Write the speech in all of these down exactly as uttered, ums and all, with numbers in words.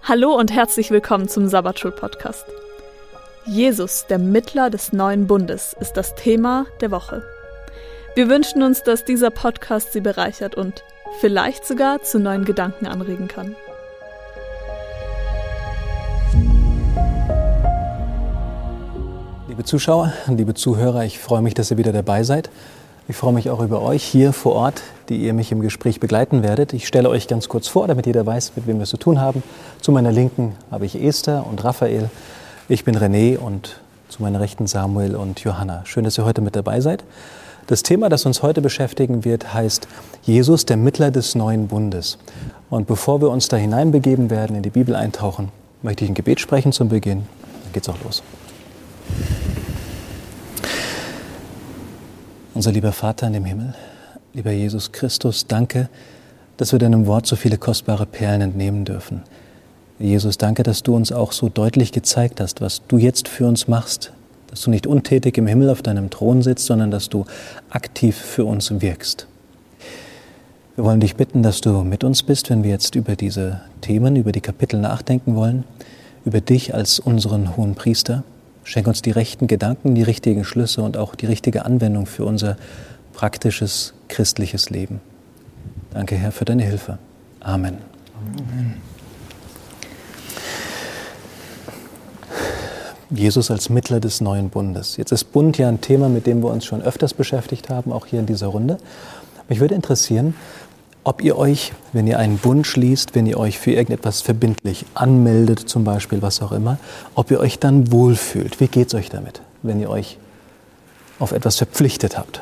Hallo und herzlich willkommen zum Sabbatschul-Podcast. Jesus, der Mittler des neuen Bundes, ist das Thema der Woche. Wir wünschen uns, dass dieser Podcast Sie bereichert und vielleicht sogar zu neuen Gedanken anregen kann. Liebe Zuschauer, liebe Zuhörer, ich freue mich, dass ihr wieder dabei seid. Ich freue mich auch über euch hier vor Ort, die ihr mich im Gespräch begleiten werdet. Ich stelle euch ganz kurz vor, damit jeder weiß, mit wem wir es zu tun haben. Zu meiner Linken habe ich Esther und Raphael. Ich bin René und zu meiner Rechten Samuel und Johanna. Schön, dass ihr heute mit dabei seid. Das Thema, das uns heute beschäftigen wird, heißt Jesus, der Mittler des neuen Bundes. Und bevor wir uns da hineinbegeben werden, in die Bibel eintauchen, möchte ich ein Gebet sprechen zum Beginn. Dann geht's auch los. Unser lieber Vater in dem Himmel, lieber Jesus Christus, danke, dass wir deinem Wort so viele kostbare Perlen entnehmen dürfen. Jesus, danke, dass du uns auch so deutlich gezeigt hast, was du jetzt für uns machst, dass du nicht untätig im Himmel auf deinem Thron sitzt, sondern dass du aktiv für uns wirkst. Wir wollen dich bitten, dass du mit uns bist, wenn wir jetzt über diese Themen, über die Kapitel nachdenken wollen, über dich als unseren hohen Priester. Schenk uns die rechten Gedanken, die richtigen Schlüsse und auch die richtige Anwendung für unser praktisches christliches Leben. Danke, Herr, für deine Hilfe. Amen. Amen. Jesus als Mittler des neuen Bundes. Jetzt ist Bund ja ein Thema, mit dem wir uns schon öfters beschäftigt haben, auch hier in dieser Runde. Mich würde interessieren, ob ihr euch, wenn ihr einen Bund schließt, wenn ihr euch für irgendetwas verbindlich anmeldet, zum Beispiel, was auch immer, ob ihr euch dann wohlfühlt. Wie geht's euch damit, wenn ihr euch auf etwas verpflichtet habt?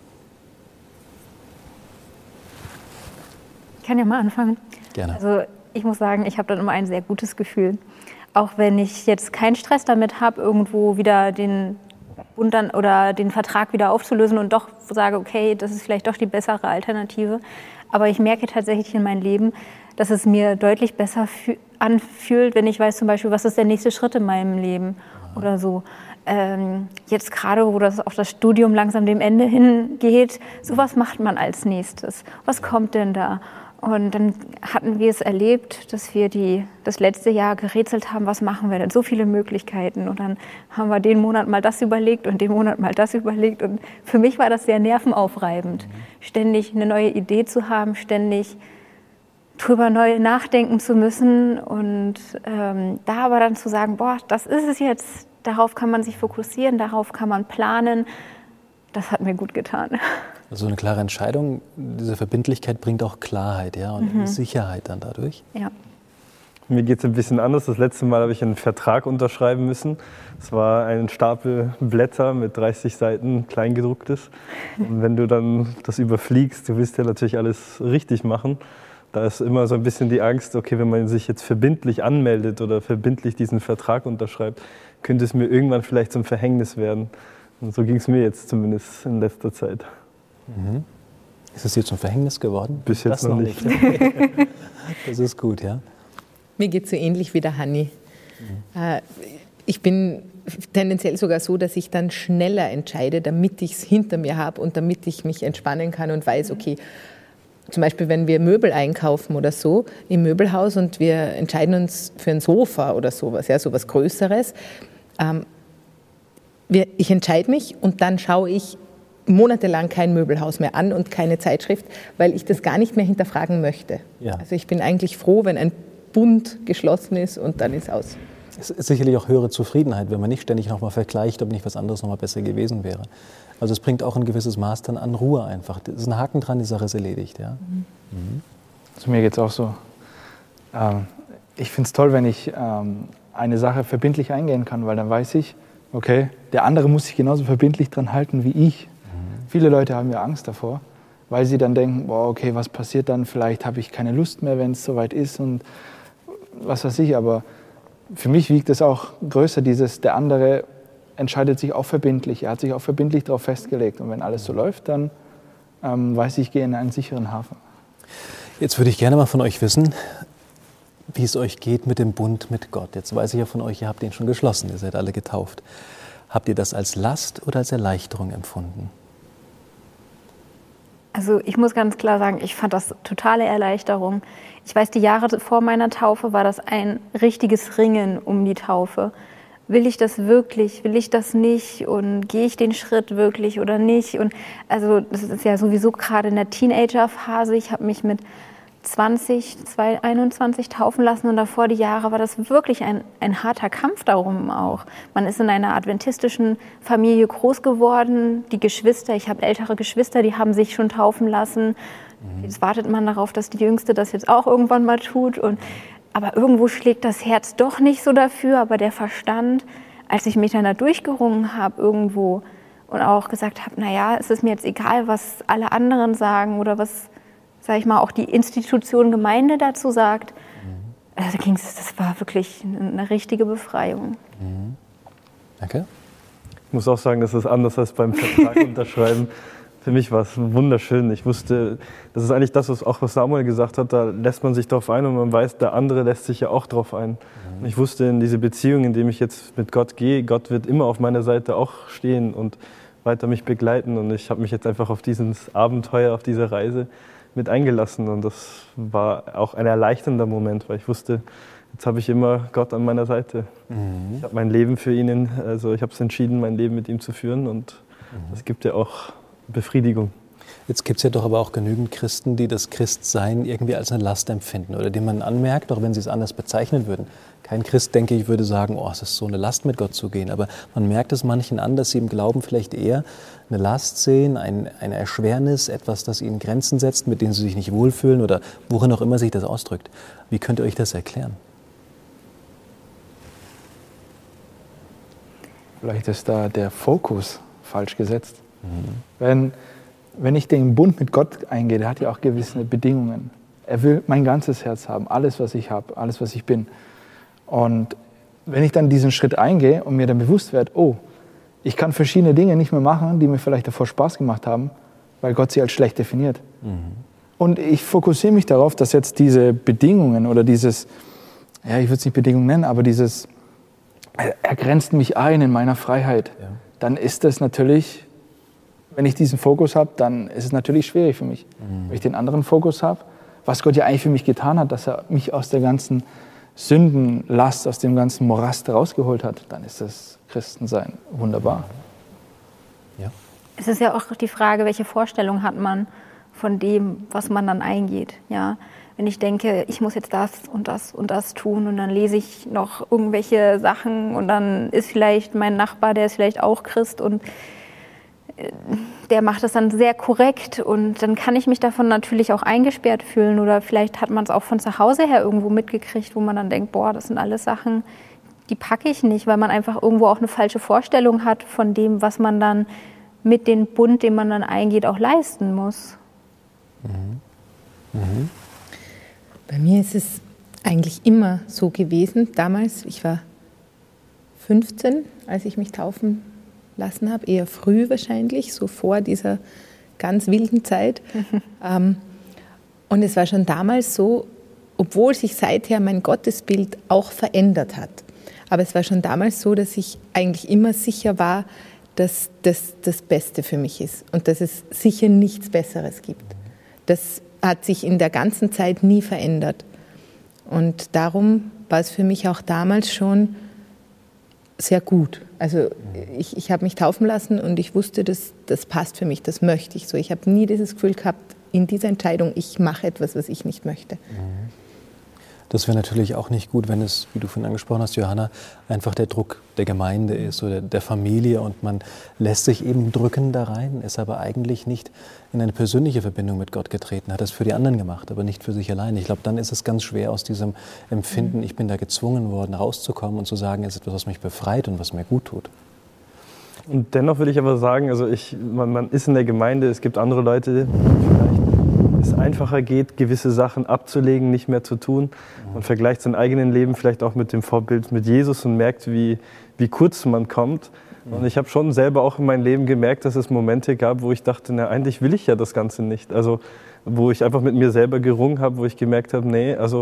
Ich kann ja mal anfangen. Gerne. Also ich muss sagen, ich habe dann immer ein sehr gutes Gefühl. Auch wenn ich jetzt keinen Stress damit habe, irgendwo wieder den Bund dann oder den Vertrag wieder aufzulösen und doch sage, okay, das ist vielleicht doch die bessere Alternative. Aber ich merke tatsächlich in meinem Leben, dass es mir deutlich besser anfühlt, wenn ich weiß zum Beispiel, was ist der nächste Schritt in meinem Leben oder so. Ähm, jetzt gerade, wo das auch das Studium langsam dem Ende hingeht, sowas macht man als nächstes. Was kommt denn da? Und dann hatten wir es erlebt, dass wir die, das letzte Jahr gerätselt haben, was machen wir denn? So viele Möglichkeiten. Und dann haben wir den Monat mal das überlegt und den Monat mal das überlegt. Und für mich war das sehr nervenaufreibend, ständig eine neue Idee zu haben, ständig drüber neu nachdenken zu müssen. Und ähm, da aber dann zu sagen, boah, das ist es jetzt, darauf kann man sich fokussieren, darauf kann man planen. Das hat mir gut getan. Also eine klare Entscheidung, diese Verbindlichkeit bringt auch Klarheit, ja, und Mhm. Sicherheit dann dadurch. Ja. Mir geht es ein bisschen anders. Das letzte Mal habe ich einen Vertrag unterschreiben müssen. Es war ein Stapel Blätter mit dreißig Seiten, Kleingedrucktes. Und wenn du dann das überfliegst, du willst ja natürlich alles richtig machen. Da ist immer so ein bisschen die Angst, okay, wenn man sich jetzt verbindlich anmeldet oder verbindlich diesen Vertrag unterschreibt, könnte es mir irgendwann vielleicht zum Verhängnis werden. Und so ging es mir jetzt zumindest in letzter Zeit. Mhm. Ist es dir zum Verhängnis geworden? Bis jetzt das noch nicht. nicht. Das ist gut, ja. Mir geht es so ähnlich wie der Hanni. Mhm. Ich bin tendenziell sogar so, dass ich dann schneller entscheide, damit ich es hinter mir habe und damit ich mich entspannen kann und weiß, okay, zum Beispiel, wenn wir Möbel einkaufen oder so im Möbelhaus und wir entscheiden uns für ein Sofa oder sowas, ja, sowas Größeres. Ähm, wir, ich entscheide mich und dann schaue ich monatelang kein Möbelhaus mehr an und keine Zeitschrift, weil ich das gar nicht mehr hinterfragen möchte. Ja. Also ich bin eigentlich froh, wenn ein Bund geschlossen ist und dann ist aus. Es ist sicherlich auch höhere Zufriedenheit, wenn man nicht ständig nochmal vergleicht, ob nicht was anderes nochmal besser gewesen wäre. Also es bringt auch ein gewisses Maß dann an Ruhe einfach. Es ist ein Haken dran, die Sache ist erledigt. Ja? Mhm. Mhm. Also mir geht es auch so. Ähm, ich finde es toll, wenn ich ähm, eine Sache verbindlich eingehen kann, weil dann weiß ich, okay, der andere muss sich genauso verbindlich dran halten wie ich. Mhm. Viele Leute haben ja Angst davor, weil sie dann denken, boah, okay, was passiert dann? Vielleicht habe ich keine Lust mehr, wenn es soweit ist und was weiß ich. Aber für mich wiegt es auch größer, dieses, der andere entscheidet sich auch verbindlich. Er hat sich auch verbindlich darauf festgelegt. Und wenn alles so läuft, dann ähm, weiß ich, ich gehe in einen sicheren Hafen. Jetzt würde ich gerne mal von euch wissen, wie es euch geht mit dem Bund mit Gott. Jetzt weiß ich ja von euch, ihr habt ihn schon geschlossen, ihr seid alle getauft. Habt ihr das als Last oder als Erleichterung empfunden? Also ich muss ganz klar sagen, ich fand das totale Erleichterung. Ich weiß, die Jahre vor meiner Taufe war das ein richtiges Ringen um die Taufe. Will ich das wirklich, will ich das nicht und gehe ich den Schritt wirklich oder nicht? Und also das ist ja sowieso gerade in der Teenager-Phase. Ich habe mich mit zwanzig, einundzwanzig taufen lassen und davor die Jahre war das wirklich ein, ein harter Kampf darum auch. Man ist in einer adventistischen Familie groß geworden, die Geschwister, ich habe ältere Geschwister, die haben sich schon taufen lassen. Jetzt wartet man darauf, dass die Jüngste das jetzt auch irgendwann mal tut. Und, aber irgendwo schlägt das Herz doch nicht so dafür, aber der Verstand, als ich mich dann da durchgerungen habe irgendwo und auch gesagt habe, naja, es ist mir jetzt egal, was alle anderen sagen oder was, sag ich mal, auch die Institution Gemeinde dazu sagt. Mhm. Also ging's, das war wirklich eine richtige Befreiung. Mhm. Danke. Ich muss auch sagen, das ist anders als beim Vertrag unterschreiben. Für mich war es wunderschön. Ich wusste, das ist eigentlich das, was auch was Samuel gesagt hat, da lässt man sich drauf ein und man weiß, der andere lässt sich ja auch drauf ein. Mhm. Ich wusste, in diese Beziehung, in die ich jetzt mit Gott gehe, Gott wird immer auf meiner Seite auch stehen und weiter mich begleiten. Und ich habe mich jetzt einfach auf dieses Abenteuer, auf diese Reise mit eingelassen. Und das war auch ein erleichternder Moment, weil ich wusste, jetzt habe ich immer Gott an meiner Seite. Mhm. Ich habe mein Leben für ihn, also ich habe es entschieden, mein Leben mit ihm zu führen. Und mhm. das gibt ja auch Befriedigung. Jetzt gibt es ja doch aber auch genügend Christen, die das Christsein irgendwie als eine Last empfinden oder dem man anmerkt, auch wenn sie es anders bezeichnen würden. Kein Christ, denke ich, würde sagen, oh, es ist so eine Last, mit Gott zu gehen. Aber man merkt es manchen an, dass sie im Glauben vielleicht eher eine Last sehen, ein, eine Erschwernis, etwas, das ihnen Grenzen setzt, mit denen sie sich nicht wohlfühlen oder worin auch immer sich das ausdrückt. Wie könnt ihr euch das erklären? Vielleicht ist da der Fokus falsch gesetzt. Mhm. Wenn, wenn ich den Bund mit Gott eingehe, der hat ja auch gewisse Bedingungen. Er will mein ganzes Herz haben, alles, was ich habe, alles, was ich bin. Und wenn ich dann diesen Schritt eingehe und mir dann bewusst werde, oh, ich kann verschiedene Dinge nicht mehr machen, die mir vielleicht davor Spaß gemacht haben, weil Gott sie als schlecht definiert. Mhm. Und ich fokussiere mich darauf, dass jetzt diese Bedingungen oder dieses, ja, ich würde es nicht Bedingungen nennen, aber dieses, er grenzt mich ein in meiner Freiheit, ja. Dann ist das natürlich, wenn ich diesen Fokus habe, dann ist es natürlich schwierig für mich. Mhm. Wenn ich den anderen Fokus habe, was Gott ja eigentlich für mich getan hat, dass er mich aus der ganzen Sündenlast, aus dem ganzen Morast rausgeholt hat, dann ist das Christensein wunderbar. Ja. Es ist ja auch die Frage, welche Vorstellung hat man von dem, was man dann eingeht. Ja? Wenn ich denke, ich muss jetzt das und das und das tun und dann lese ich noch irgendwelche Sachen und dann ist vielleicht mein Nachbar, der ist vielleicht auch Christ und der macht das dann sehr korrekt und dann kann ich mich davon natürlich auch eingesperrt fühlen oder vielleicht hat man es auch von zu Hause her irgendwo mitgekriegt, wo man dann denkt, boah, das sind alles Sachen, die packe ich nicht, weil man einfach irgendwo auch eine falsche Vorstellung hat von dem, was man dann mit dem Bund, den man dann eingeht, auch leisten muss. Mhm. Mhm. Bei mir ist es eigentlich immer so gewesen, damals, ich war fünfzehn, als ich mich taufen lassen habe, eher früh wahrscheinlich, so vor dieser ganz wilden Zeit. Mhm. Ähm, und es war schon damals so, obwohl sich seither mein Gottesbild auch verändert hat, aber es war schon damals so, dass ich eigentlich immer sicher war, dass das das Beste für mich ist und dass es sicher nichts Besseres gibt. Das hat sich in der ganzen Zeit nie verändert. Und darum war es für mich auch damals schon sehr gut. Also ich, ich habe mich taufen lassen und ich wusste, das, das passt für mich, das möchte ich so. Ich habe nie dieses Gefühl gehabt, in dieser Entscheidung, ich mache etwas, was ich nicht möchte. Das wäre natürlich auch nicht gut, wenn es, wie du vorhin angesprochen hast, Johanna, einfach der Druck der Gemeinde ist oder der Familie und man lässt sich eben drücken da rein, ist aber eigentlich nicht in eine persönliche Verbindung mit Gott getreten, hat das für die anderen gemacht, aber nicht für sich allein. Ich glaube, dann ist es ganz schwer, aus diesem Empfinden, ich bin da gezwungen worden, rauszukommen und zu sagen, es ist etwas, was mich befreit und was mir gut tut. Und dennoch will ich aber sagen, also ich, man, man ist in der Gemeinde, es gibt andere Leute, vielleicht es einfacher geht, gewisse Sachen abzulegen, nicht mehr zu tun. Man vergleicht sein eigenes Leben vielleicht auch mit dem Vorbild mit Jesus und merkt, wie, wie kurz man kommt. Und ich habe schon selber auch in meinem Leben gemerkt, dass es Momente gab, wo ich dachte, na, eigentlich will ich ja das Ganze nicht. Also wo ich einfach mit mir selber gerungen habe, wo ich gemerkt habe, nee, also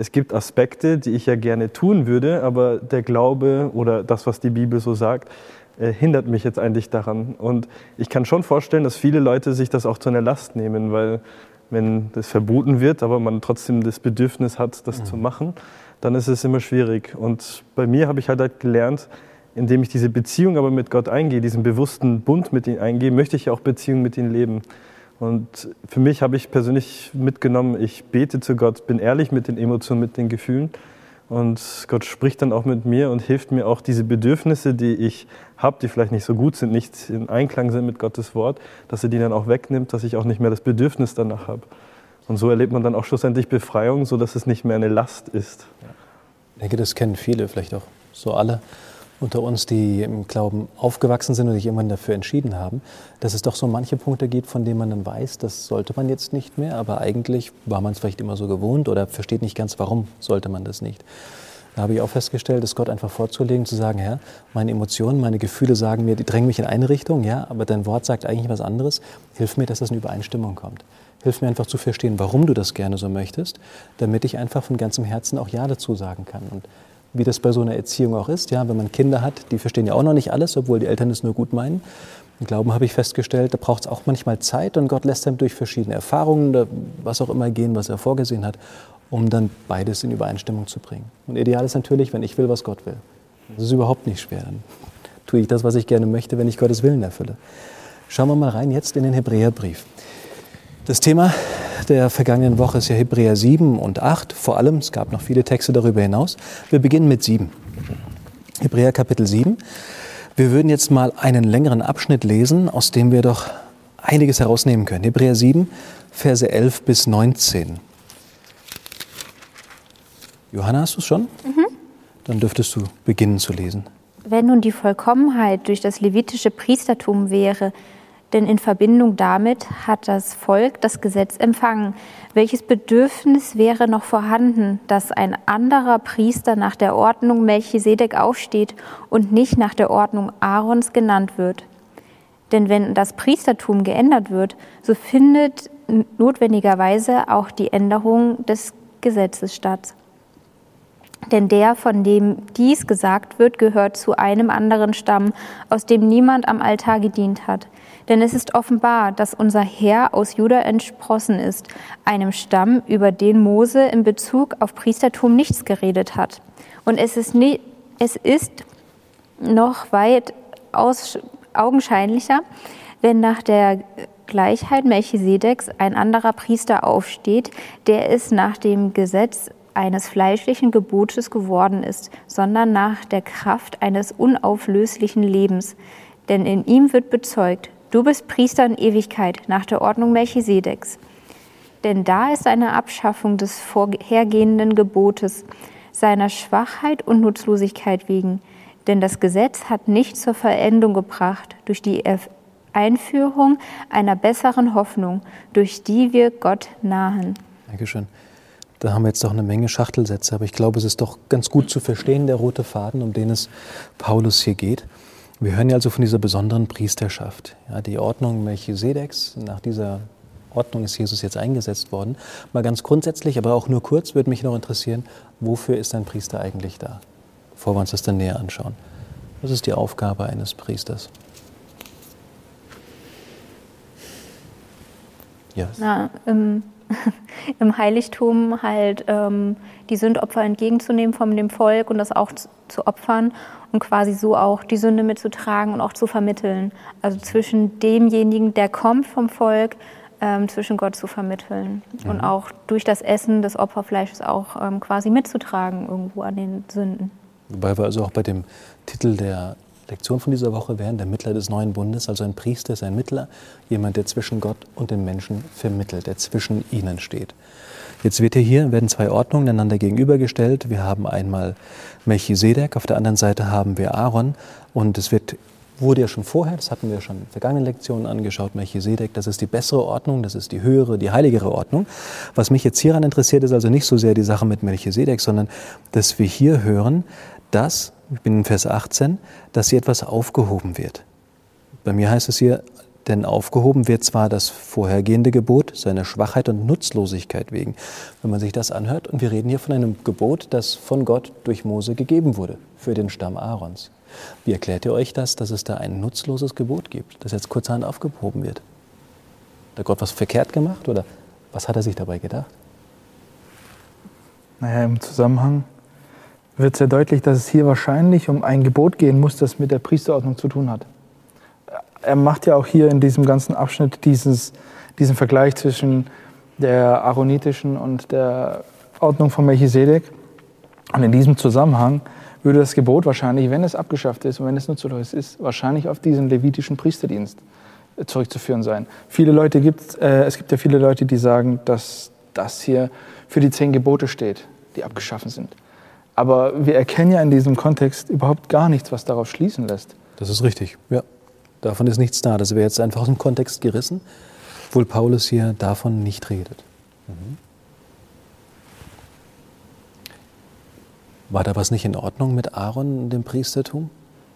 es gibt Aspekte, die ich ja gerne tun würde, aber der Glaube oder das, was die Bibel so sagt, äh, hindert mich jetzt eigentlich daran. Und ich kann schon vorstellen, dass viele Leute sich das auch zu einer Last nehmen, weil wenn das verboten wird, aber man trotzdem das Bedürfnis hat, das mhm. zu machen, dann ist es immer schwierig. Und bei mir habe ich halt, halt gelernt, indem ich diese Beziehung aber mit Gott eingehe, diesen bewussten Bund mit ihm eingehe, möchte ich ja auch Beziehung mit ihm leben. Und für mich habe ich persönlich mitgenommen, ich bete zu Gott, bin ehrlich mit den Emotionen, mit den Gefühlen. Und Gott spricht dann auch mit mir und hilft mir auch, diese Bedürfnisse, die ich habe, die vielleicht nicht so gut sind, nicht in Einklang sind mit Gottes Wort, dass er die dann auch wegnimmt, dass ich auch nicht mehr das Bedürfnis danach habe. Und so erlebt man dann auch schlussendlich Befreiung, sodass es nicht mehr eine Last ist. Ich denke, das kennen viele, vielleicht auch so alle unter uns, die im Glauben aufgewachsen sind und sich irgendwann dafür entschieden haben, dass es doch so manche Punkte gibt, von denen man dann weiß, das sollte man jetzt nicht mehr, aber eigentlich war man es vielleicht immer so gewohnt oder versteht nicht ganz, warum sollte man das nicht. Da habe ich auch festgestellt, es Gott einfach vorzulegen, zu sagen, Herr, meine Emotionen, meine Gefühle sagen mir, die drängen mich in eine Richtung, ja, aber dein Wort sagt eigentlich was anderes. Hilf mir, dass das in Übereinstimmung kommt. Hilf mir einfach zu verstehen, warum du das gerne so möchtest, damit ich einfach von ganzem Herzen auch Ja dazu sagen kann. Und wie das bei so einer Erziehung auch ist, ja, wenn man Kinder hat, die verstehen ja auch noch nicht alles, obwohl die Eltern es nur gut meinen. Im Glauben habe ich festgestellt, da braucht es auch manchmal Zeit und Gott lässt dann durch verschiedene Erfahrungen, was auch immer gehen, was er vorgesehen hat, um dann beides in Übereinstimmung zu bringen. Und ideal ist natürlich, wenn ich will, was Gott will. Das ist überhaupt nicht schwer. Dann tue ich das, was ich gerne möchte, wenn ich Gottes Willen erfülle. Schauen wir mal rein jetzt in den Hebräerbrief. Das Thema der vergangenen Woche ist ja Hebräer sieben und acht. Vor allem, es gab noch viele Texte darüber hinaus. Wir beginnen mit sieben. Hebräer Kapitel sieben. Wir würden jetzt mal einen längeren Abschnitt lesen, aus dem wir doch einiges herausnehmen können. Hebräer sieben, Verse elf bis neunzehn. Johanna, hast du es schon? Mhm. Dann dürftest du beginnen zu lesen. Wenn nun die Vollkommenheit durch das levitische Priestertum wäre, denn in Verbindung damit hat das Volk das Gesetz empfangen. Welches Bedürfnis wäre noch vorhanden, dass ein anderer Priester nach der Ordnung Melchisedek aufsteht und nicht nach der Ordnung Aarons genannt wird? Denn wenn das Priestertum geändert wird, so findet notwendigerweise auch die Änderung des Gesetzes statt. Denn der, von dem dies gesagt wird, gehört zu einem anderen Stamm, aus dem niemand am Altar gedient hat. Denn es ist offenbar, dass unser Herr aus Juda entsprossen ist, einem Stamm, über den Mose in Bezug auf Priestertum nichts geredet hat. Und es ist, nie, es ist noch weit aus, augenscheinlicher, wenn nach der Gleichheit Melchisedeks ein anderer Priester aufsteht, der es nach dem Gesetz eines fleischlichen Gebotes geworden ist, sondern nach der Kraft eines unauflöslichen Lebens. Denn in ihm wird bezeugt, du bist Priester in Ewigkeit nach der Ordnung Melchisedeks. Denn da ist eine Abschaffung des vorhergehenden Gebotes, seiner Schwachheit und Nutzlosigkeit wegen. Denn das Gesetz hat nicht zur Vollendung gebracht durch die Einführung einer besseren Hoffnung, durch die wir Gott nahen. Dankeschön. Da haben wir jetzt doch eine Menge Schachtelsätze, aber ich glaube, es ist doch ganz gut zu verstehen, der rote Faden, um den es Paulus hier geht. Wir hören ja also von dieser besonderen Priesterschaft. Ja, die Ordnung Melchisedeks, nach dieser Ordnung ist Jesus jetzt eingesetzt worden. Mal ganz grundsätzlich, aber auch nur kurz, würde mich noch interessieren, wofür ist ein Priester eigentlich da? Bevor wir uns das dann näher anschauen. Was ist die Aufgabe eines Priesters? Ja. Na, ähm im Heiligtum halt ähm, die Sündopfer entgegenzunehmen von dem Volk und das auch zu, zu opfern und quasi so auch die Sünde mitzutragen und auch zu vermitteln. Also zwischen demjenigen, der kommt vom Volk, ähm, zwischen Gott zu vermitteln. Mhm. Und auch durch das Essen des Opferfleisches auch ähm, quasi mitzutragen irgendwo an den Sünden. Wobei wir also auch bei dem Titel der Lektion von dieser Woche wären, der Mittler des neuen Bundes, also ein Priester ist ein Mittler, jemand, der zwischen Gott und den Menschen vermittelt, der zwischen ihnen steht. Jetzt wird hier, werden zwei Ordnungen einander gegenübergestellt. Wir haben einmal Melchisedek, auf der anderen Seite haben wir Aaron und es wird, wurde ja schon vorher, das hatten wir schon in vergangenen Lektionen angeschaut, Melchisedek, das ist die bessere Ordnung, das ist die höhere, die heiligere Ordnung. Was mich jetzt hieran interessiert, ist also nicht so sehr die Sache mit Melchisedek, sondern dass wir hier hören, dass, ich bin in Vers achtzehn, dass hier etwas aufgehoben wird. Bei mir heißt es hier, Denn aufgehoben wird zwar das vorhergehende Gebot seiner Schwachheit und Nutzlosigkeit wegen, wenn man sich das anhört. Und wir reden hier von einem Gebot, das von Gott durch Mose gegeben wurde für den Stamm Aarons. Wie erklärt ihr euch das, dass es da ein nutzloses Gebot gibt, das jetzt kurzerhand aufgehoben wird? Hat Gott was verkehrt gemacht oder was hat er sich dabei gedacht? Naja, im Zusammenhang wird sehr deutlich, dass es hier wahrscheinlich um ein Gebot gehen muss, das mit der Priesterordnung zu tun hat. Er macht ja auch hier in diesem ganzen Abschnitt dieses, diesen Vergleich zwischen der aaronitischen und der Ordnung von Melchisedek. Und in diesem Zusammenhang würde das Gebot wahrscheinlich, wenn es abgeschafft ist und wenn es nutzlos ist, wahrscheinlich auf diesen levitischen Priesterdienst zurückzuführen sein. Viele Leute gibt, äh, es gibt ja viele Leute, die sagen, dass das hier für die zehn Gebote steht, die abgeschaffen sind. Aber wir erkennen ja in diesem Kontext überhaupt gar nichts, was darauf schließen lässt. Das ist richtig, ja. Davon ist nichts da. Das wäre jetzt einfach aus dem Kontext gerissen, obwohl Paulus hier davon nicht redet. Mhm. War da was nicht in Ordnung mit Aaron und dem Priestertum?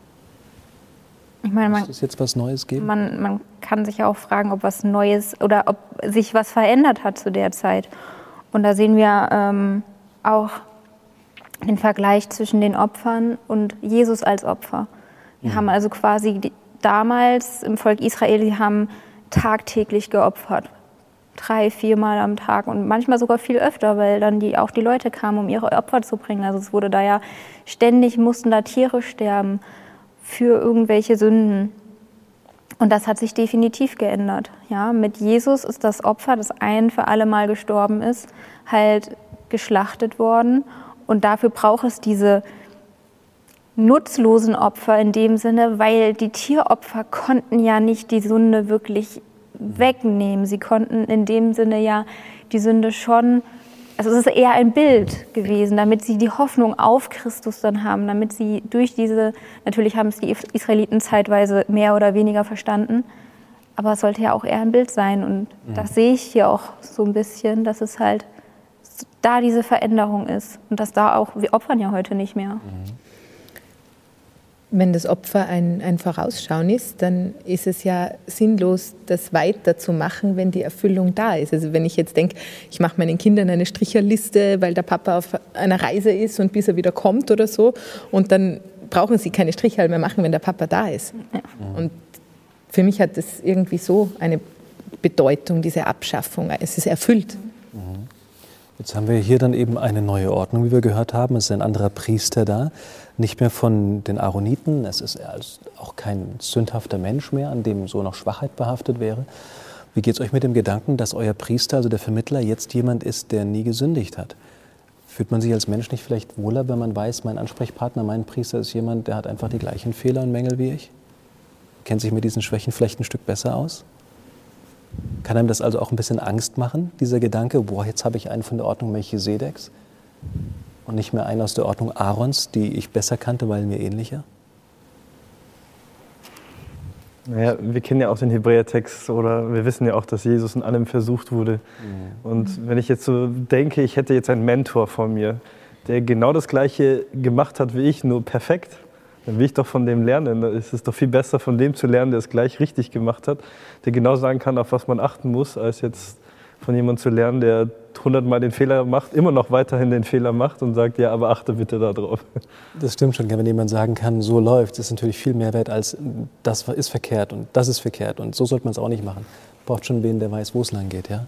Ich meine, man, muss es jetzt was Neues geben? Man, man kann sich ja auch fragen, ob was Neues oder ob sich was verändert hat zu der Zeit. Und da sehen wir ähm, auch den Vergleich zwischen den Opfern und Jesus als Opfer. Wir mhm. haben also quasi die, damals im Volk Israel, die haben tagtäglich geopfert. Drei, viermal am Tag und manchmal sogar viel öfter, weil dann die, auch die Leute kamen, um ihre Opfer zu bringen. Also es wurde da ja ständig, mussten da Tiere sterben für irgendwelche Sünden. Und das hat sich definitiv geändert. Ja, mit Jesus ist das Opfer, das ein für alle Mal gestorben ist, halt geschlachtet worden. Und dafür braucht es diese nutzlosen Opfer in dem Sinne, weil die Tieropfer konnten ja nicht die Sünde wirklich wegnehmen. Sie konnten in dem Sinne ja die Sünde schon, also es ist eher ein Bild gewesen, damit sie die Hoffnung auf Christus dann haben, damit sie durch diese, natürlich haben es die Israeliten zeitweise mehr oder weniger verstanden, aber es sollte ja auch eher ein Bild sein und mhm. das sehe ich hier auch so ein bisschen, dass es halt da diese Veränderung ist und dass da auch, wir opfern ja heute nicht mehr. Mhm. Wenn das Opfer ein, ein Vorausschauen ist, dann ist es ja sinnlos, das weiterzumachen, wenn die Erfüllung da ist. Also wenn ich jetzt denke, ich mache meinen Kindern eine Stricherliste, weil der Papa auf einer Reise ist und bis er wieder kommt oder so, und dann brauchen sie keine Strichhalme mehr machen, wenn der Papa da ist. Ja. Und für mich hat das irgendwie so eine Bedeutung, diese Abschaffung. Es ist erfüllt. Mhm. Jetzt haben wir hier dann eben eine neue Ordnung, wie wir gehört haben. Es ist ein anderer Priester da, nicht mehr von den Aaroniten. Es ist auch kein sündhafter Mensch mehr, an dem so noch Schwachheit behaftet wäre. Wie geht es euch mit dem Gedanken, dass euer Priester, also der Vermittler, jetzt jemand ist, der nie gesündigt hat? Fühlt man sich als Mensch nicht vielleicht wohler, wenn man weiß, mein Ansprechpartner, mein Priester ist jemand, der hat einfach die gleichen Fehler und Mängel wie ich? Kennt sich mit diesen Schwächen vielleicht ein Stück besser aus? Kann einem das also auch ein bisschen Angst machen, dieser Gedanke, boah, jetzt habe ich einen von der Ordnung Melchisedeks und nicht mehr einen aus der Ordnung Aarons, die ich besser kannte, weil mir ähnlicher? Naja, wir kennen ja auch den Hebräertext oder wir wissen ja auch, dass Jesus in allem versucht wurde. Mhm. Und wenn ich jetzt so denke, ich hätte jetzt einen Mentor vor mir, der genau das Gleiche gemacht hat wie ich, nur perfekt, dann will ich doch von dem lernen. Es ist doch viel besser, von dem zu lernen, der es gleich richtig gemacht hat, der genau sagen kann, auf was man achten muss, als jetzt von jemandem zu lernen, der hundertmal den Fehler macht, immer noch weiterhin den Fehler macht und sagt, ja, aber achte bitte da drauf. Das stimmt schon, wenn jemand sagen kann, so läuft, ist natürlich viel mehr wert als das ist verkehrt und das ist verkehrt und so sollte man es auch nicht machen. Braucht schon wen, der weiß, wo es lang geht, ja?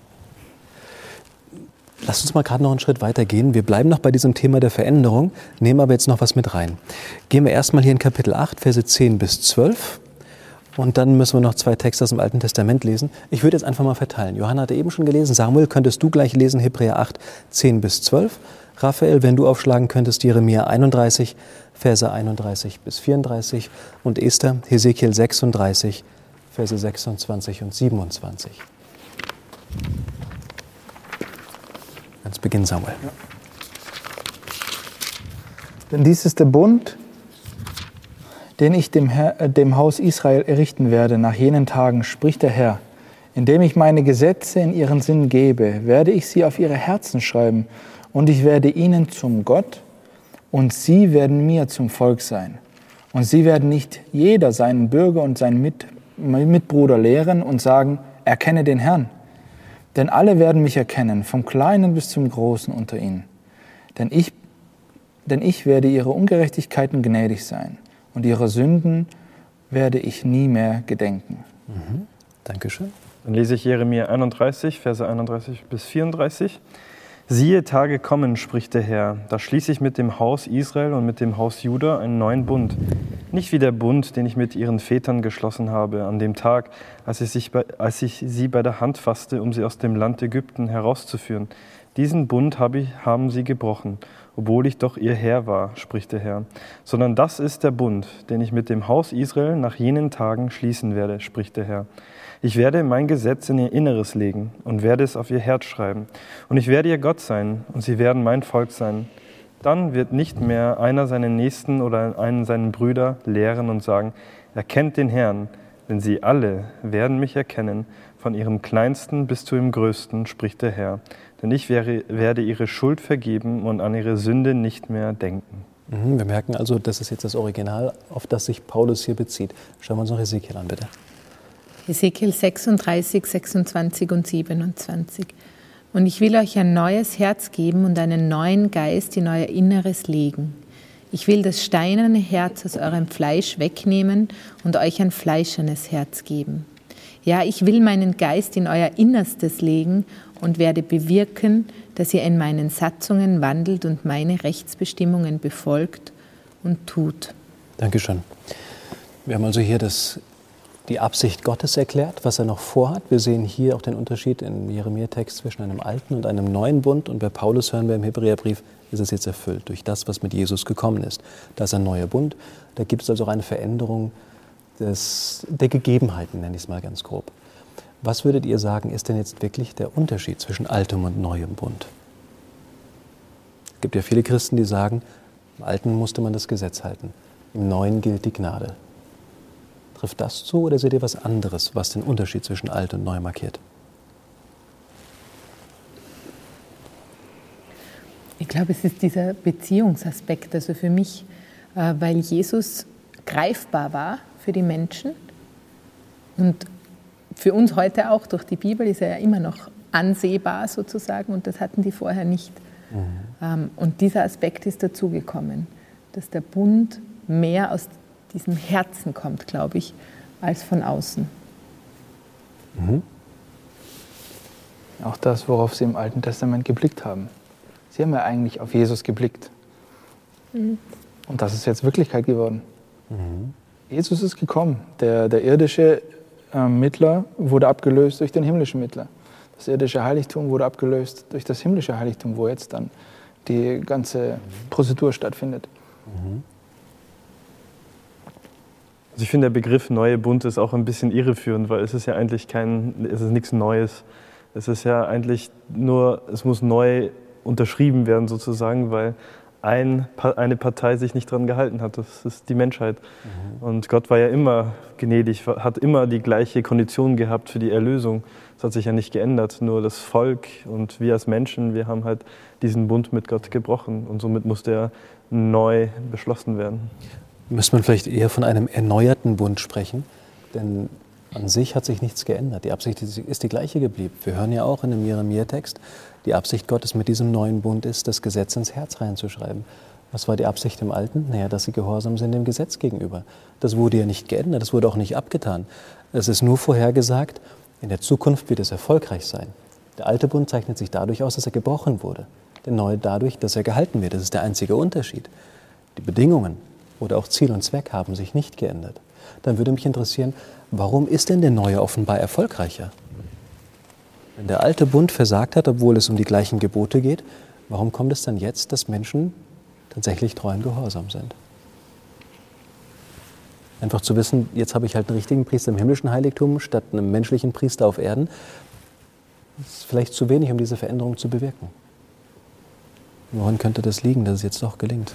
Lasst uns mal gerade noch einen Schritt weiter gehen. Wir bleiben noch bei diesem Thema der Veränderung, nehmen aber jetzt noch was mit rein. Gehen wir erstmal hier in Kapitel acht, Verse zehn bis zwölf. Und dann müssen wir noch zwei Texte aus dem Alten Testament lesen. Ich würde jetzt einfach mal verteilen. Johanna hatte eben schon gelesen. Samuel, könntest du gleich lesen, Hebräer acht, zehn bis zwölf. Raphael, wenn du aufschlagen könntest, Jeremia einunddreißig, Verse einunddreißig bis vierunddreißig. Und Esther, Hesekiel sechsunddreißig, Verse sechsundzwanzig und siebenundzwanzig. Ganz Beginn, Samuel. Ja. Denn dies ist der Bund, den ich dem, Herr, äh, dem Haus Israel errichten werde nach jenen Tagen, spricht der Herr. Indem ich meine Gesetze in ihren Sinn gebe, werde ich sie auf ihre Herzen schreiben und ich werde ihnen zum Gott und sie werden mir zum Volk sein. Und sie werden nicht jeder seinen Bürger und seinen Mitbruder lehren und sagen, erkenne den Herrn. Denn alle werden mich erkennen, vom Kleinen bis zum Großen unter ihnen. Denn ich, denn ich werde ihre Ungerechtigkeiten gnädig sein und ihre Sünden werde ich nie mehr gedenken. Mhm. Dankeschön. Dann lese ich Jeremia einunddreißig, Verse einunddreißig bis vierunddreißig. Siehe, Tage kommen, spricht der Herr, da schließe ich mit dem Haus Israel und mit dem Haus Juda einen neuen Bund. Nicht wie der Bund, den ich mit ihren Vätern geschlossen habe, an dem Tag, als ich, sich bei, als ich sie bei der Hand fasste, um sie aus dem Land Ägypten herauszuführen. Diesen Bund habe ich, haben sie gebrochen, obwohl ich doch ihr Herr war, spricht der Herr. Sondern das ist der Bund, den ich mit dem Haus Israel nach jenen Tagen schließen werde, spricht der Herr. Ich werde mein Gesetz in ihr Inneres legen und werde es auf ihr Herz schreiben. Und ich werde ihr Gott sein und sie werden mein Volk sein. Dann wird nicht mehr einer seinen Nächsten oder einen seinen Brüder lehren und sagen, erkennt den Herrn, denn sie alle werden mich erkennen, von ihrem Kleinsten bis zu dem Größten, spricht der Herr. Denn ich wäre, werde ihre Schuld vergeben und an ihre Sünde nicht mehr denken. Wir merken also, das ist jetzt das Original, auf das sich Paulus hier bezieht. Schauen wir uns noch Ezekiel an, bitte. Ezekiel sechsunddreißig, sechsundzwanzig und siebenundzwanzig. Und ich will euch ein neues Herz geben und einen neuen Geist in euer Inneres legen. Ich will das steinerne Herz aus eurem Fleisch wegnehmen und euch ein fleischernes Herz geben. Ja, ich will meinen Geist in euer Innerstes legen und werde bewirken, dass ihr in meinen Satzungen wandelt und meine Rechtsbestimmungen befolgt und tut. Dankeschön. Wir haben also hier das die Absicht Gottes erklärt, was er noch vorhat. Wir sehen hier auch den Unterschied im Jeremia-Text zwischen einem alten und einem neuen Bund. Und bei Paulus hören wir im Hebräerbrief, ist es jetzt erfüllt durch das, was mit Jesus gekommen ist. Da ist ein neuer Bund. Da gibt es also auch eine Veränderung des, der Gegebenheiten, nenne ich es mal ganz grob. Was würdet ihr sagen, ist denn jetzt wirklich der Unterschied zwischen altem und neuem Bund? Es gibt ja viele Christen, die sagen, im Alten musste man das Gesetz halten, im Neuen gilt die Gnade. Trifft das zu oder seht ihr was anderes, was den Unterschied zwischen alt und neu markiert? Ich glaube, es ist dieser Beziehungsaspekt, also für mich, weil Jesus greifbar war für die Menschen und für uns heute auch durch die Bibel ist er ja immer noch ansehbar sozusagen und das hatten die vorher nicht. Mhm. Und dieser Aspekt ist dazugekommen, dass der Bund mehr aus diesem Herzen kommt, glaube ich, als von außen. Mhm. Auch das, worauf sie im Alten Testament geblickt haben. Sie haben ja eigentlich auf Jesus geblickt. Mhm. Und das ist jetzt Wirklichkeit geworden. Mhm. Jesus ist gekommen. Der, der irdische äh, Mittler wurde abgelöst durch den himmlischen Mittler. Das irdische Heiligtum wurde abgelöst durch das himmlische Heiligtum, wo jetzt dann die ganze Prozedur stattfindet. Mhm. Also ich finde, der Begriff neue Bund ist auch ein bisschen irreführend, weil es ist ja eigentlich kein, es ist nichts Neues. Es ist ja eigentlich nur, es muss neu unterschrieben werden sozusagen, weil ein, eine Partei sich nicht dran gehalten hat. Das ist die Menschheit. Mhm. Und Gott war ja immer gnädig, hat immer die gleiche Kondition gehabt für die Erlösung. Das hat sich ja nicht geändert. Nur das Volk und wir als Menschen, wir haben halt diesen Bund mit Gott gebrochen. Und somit musste er neu beschlossen werden. Müsste man vielleicht eher von einem erneuerten Bund sprechen, denn an sich hat sich nichts geändert. Die Absicht ist die gleiche geblieben. Wir hören ja auch in dem Jeremia-Text, die Absicht Gottes mit diesem neuen Bund ist, das Gesetz ins Herz reinzuschreiben. Was war die Absicht im Alten? Naja, dass sie gehorsam sind dem Gesetz gegenüber. Das wurde ja nicht geändert, das wurde auch nicht abgetan. Es ist nur vorhergesagt, in der Zukunft wird es erfolgreich sein. Der alte Bund zeichnet sich dadurch aus, dass er gebrochen wurde. Der neue dadurch, dass er gehalten wird. Das ist der einzige Unterschied. Die Bedingungen oder auch Ziel und Zweck haben sich nicht geändert. Dann würde mich interessieren, warum ist denn der neue offenbar erfolgreicher? Wenn der alte Bund versagt hat, obwohl es um die gleichen Gebote geht, warum kommt es dann jetzt, dass Menschen tatsächlich treu und gehorsam sind? Einfach zu wissen, jetzt habe ich halt einen richtigen Priester im himmlischen Heiligtum statt einem menschlichen Priester auf Erden, ist vielleicht zu wenig, um diese Veränderung zu bewirken. Woran könnte das liegen, dass es jetzt doch gelingt?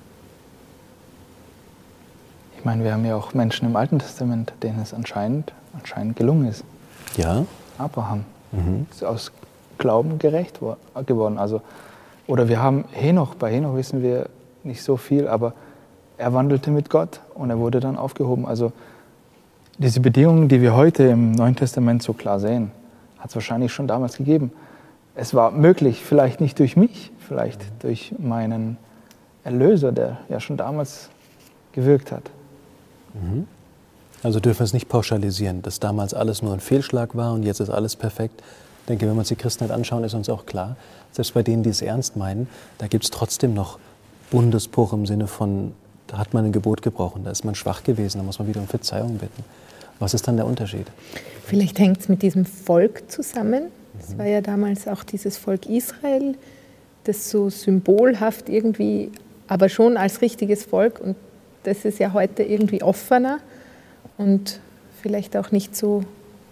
Ich meine, wir haben ja auch Menschen im Alten Testament, denen es anscheinend, anscheinend gelungen ist. Ja. Abraham Mhm. ist aus Glauben gerecht geworden. Also, oder wir haben Henoch, bei Henoch wissen wir nicht so viel, aber er wandelte mit Gott und er wurde dann aufgehoben. Also diese Bedingungen, die wir heute im Neuen Testament so klar sehen, hat es wahrscheinlich schon damals gegeben. Es war möglich, vielleicht nicht durch mich, vielleicht durch meinen Erlöser, der ja schon damals gewirkt hat. Mhm. Also dürfen wir es nicht pauschalisieren, dass damals alles nur ein Fehlschlag war und jetzt ist alles perfekt. Ich denke, wenn wir uns die Christenheit anschauen, ist uns auch klar, selbst bei denen, die es ernst meinen, da gibt es trotzdem noch Bundesbruch im Sinne von, da hat man ein Gebot gebrochen, da ist man schwach gewesen, da muss man wieder um Verzeihung bitten. Was ist dann der Unterschied? Vielleicht hängt es mit diesem Volk zusammen. Es war ja damals auch dieses Volk Israel, das so symbolhaft irgendwie, aber schon als richtiges Volk. Und das ist ja heute irgendwie offener und vielleicht auch nicht so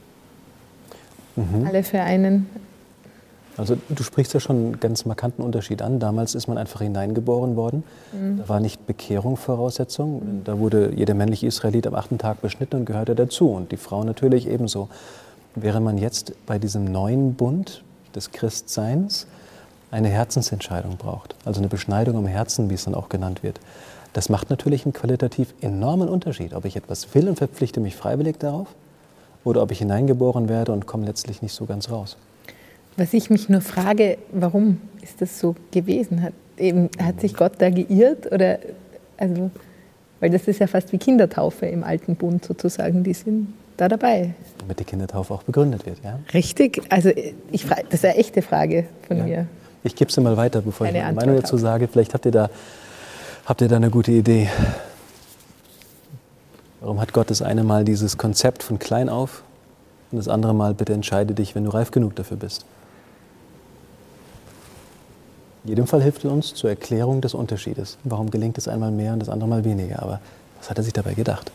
mhm. alle vereinen. Also du sprichst ja schon einen ganz markanten Unterschied an. Damals ist man einfach hineingeboren worden. Mhm. Da war nicht Bekehrung Voraussetzung. Mhm. Da wurde jeder männliche Israelit am achten Tag beschnitten und gehörte dazu. Und die Frau natürlich ebenso. Wäre man jetzt bei diesem neuen Bund des Christseins eine Herzensentscheidung braucht, also eine Beschneidung am Herzen, wie es dann auch genannt wird, das macht natürlich einen qualitativ enormen Unterschied, ob ich etwas will und verpflichte mich freiwillig darauf oder ob ich hineingeboren werde und komme letztlich nicht so ganz raus. Was ich mich nur frage, warum ist das so gewesen? Hat, eben, hat sich Gott da geirrt? Oder, also, weil das ist ja fast wie Kindertaufe im Alten Bund sozusagen, die sind da dabei. Damit die Kindertaufe auch begründet wird, ja? Richtig, also ich frage, das ist eine echte Frage von ja. mir. Ich gebe sie mal weiter, bevor Eine ich meine Antwort Meinung dazu sage. Vielleicht habt ihr, da, habt ihr da eine gute Idee. Warum hat Gott das eine Mal dieses Konzept von klein auf und das andere Mal, bitte entscheide dich, wenn du reif genug dafür bist? In jedem Fall hilft es uns zur Erklärung des Unterschiedes. Warum gelingt es einmal mehr und das andere Mal weniger? Aber was hat er sich dabei gedacht?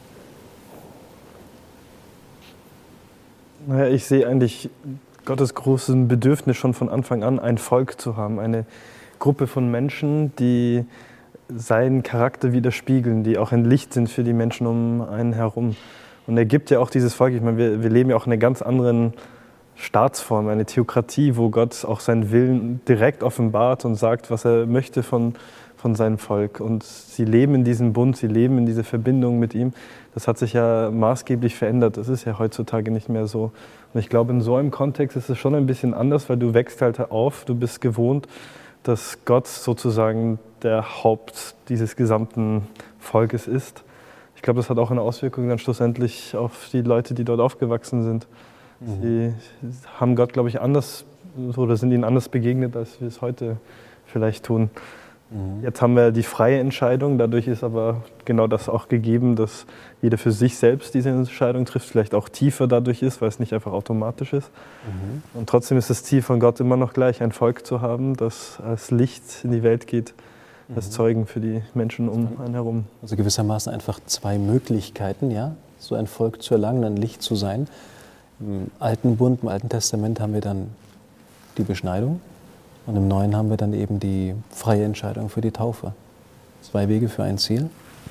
Naja, ich sehe eigentlich Gottes großes Bedürfnis schon von Anfang an, ein Volk zu haben, eine Gruppe von Menschen, die seinen Charakter widerspiegeln, die auch ein Licht sind für die Menschen um einen herum. Und er gibt ja auch dieses Volk, ich meine, wir, wir leben ja auch in einer ganz anderen Staatsform, eine Theokratie, wo Gott auch seinen Willen direkt offenbart und sagt, was er möchte von, von seinem Volk. Und sie leben in diesem Bund, sie leben in dieser Verbindung mit ihm. Das hat sich ja maßgeblich verändert. Das ist ja heutzutage nicht mehr so. Und ich glaube, in so einem Kontext ist es schon ein bisschen anders, weil du wächst halt auf, du bist gewohnt, dass Gott sozusagen der Haupt dieses gesamten Volkes ist. Ich glaube, das hat auch eine Auswirkung dann schlussendlich auf die Leute, die dort aufgewachsen sind. Mhm. Sie haben Gott, glaube ich, anders oder sind ihnen anders begegnet, als wir es heute vielleicht tun. Mhm. Jetzt haben wir die freie Entscheidung, dadurch ist aber genau das auch gegeben, dass jeder für sich selbst diese Entscheidung trifft, vielleicht auch tiefer dadurch ist, weil es nicht einfach automatisch ist. Mhm. Und trotzdem ist das Ziel von Gott immer noch gleich, ein Volk zu haben, das als Licht in die Welt geht, mhm. als Zeugen für die Menschen um einen herum. Also gewissermaßen einfach zwei Möglichkeiten, ja, so ein Volk zu erlangen, ein Licht zu sein. Im Alten Bund, im Alten Testament haben wir dann die Beschneidung. Und im Neuen haben wir dann eben die freie Entscheidung für die Taufe. Zwei Wege für ein Ziel.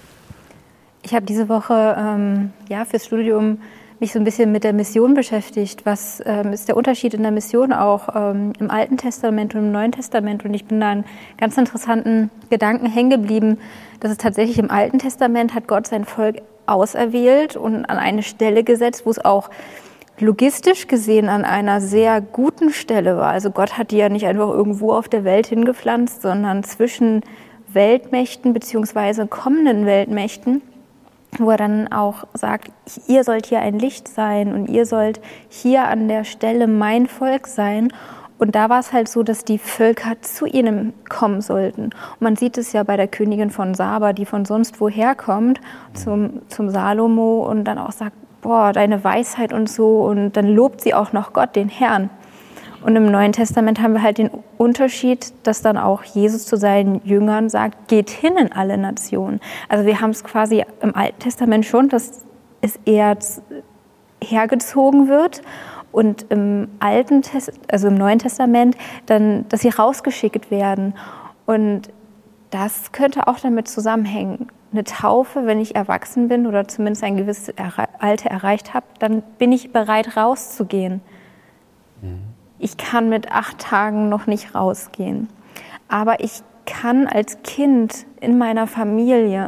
Ich habe diese Woche ähm, ja, fürs Studium mich so ein bisschen mit der Mission beschäftigt. Was ähm, ist der Unterschied in der Mission auch ähm, im Alten Testament und im Neuen Testament? Und ich bin da an ganz interessanten Gedanken hängen geblieben, dass es tatsächlich im Alten Testament hat Gott sein Volk auserwählt und an eine Stelle gesetzt, wo es auch logistisch gesehen an einer sehr guten Stelle war. Also Gott hat die ja nicht einfach irgendwo auf der Welt hingepflanzt, sondern zwischen Weltmächten bzw. kommenden Weltmächten, wo er dann auch sagt, ihr sollt hier ein Licht sein und ihr sollt hier an der Stelle mein Volk sein. Und da war es halt so, dass die Völker zu ihnen kommen sollten. Und man sieht es ja bei der Königin von Saba, die von sonst woher kommt, zum, zum Salomo und dann auch sagt, boah, deine Weisheit und so. Und dann lobt sie auch noch Gott, den Herrn. Und im Neuen Testament haben wir halt den Unterschied, dass dann auch Jesus zu seinen Jüngern sagt, geht hin in alle Nationen. Also wir haben es quasi im Alten Testament schon, dass es eher hergezogen wird. Und im Alten Test- also im Neuen Testament dann, dass sie rausgeschickt werden. Und das könnte auch damit zusammenhängen. Eine Taufe, wenn ich erwachsen bin oder zumindest ein gewisses Alter erreicht habe, dann bin ich bereit, rauszugehen. Mhm. Ich kann mit acht Tagen noch nicht rausgehen. Aber ich kann als Kind in meiner Familie